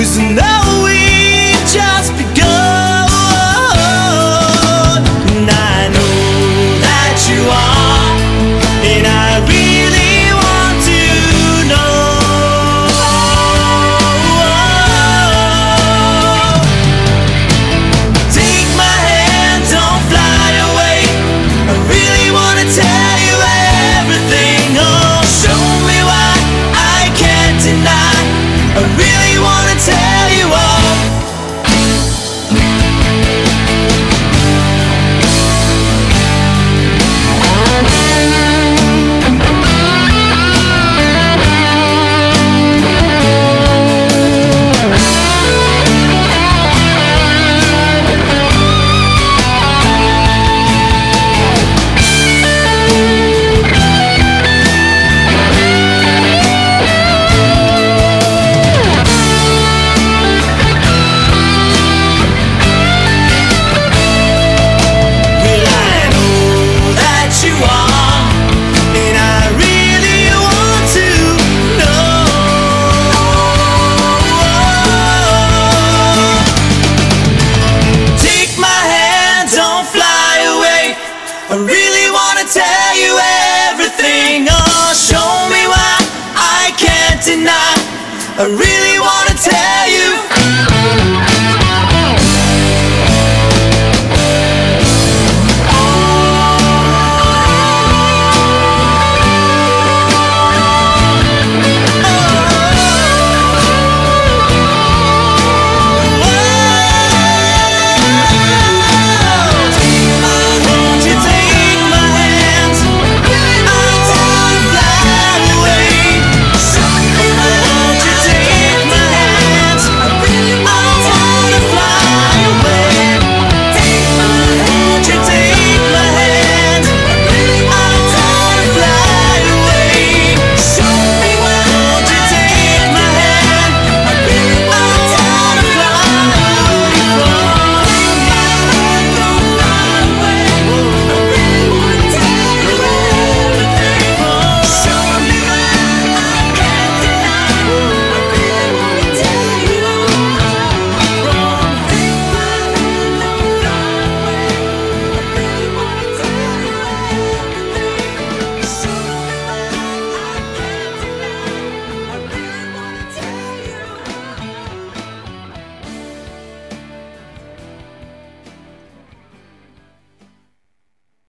'cause I know we've just begun. And I know that you are, and I really want to know. Take my hand, don't fly away. I really wanna tell you everything. Oh, show me why I can't deny. I really wanna tell you all. I really wanna tell you everything. Oh, show me why I can't deny. I really wanna tell you.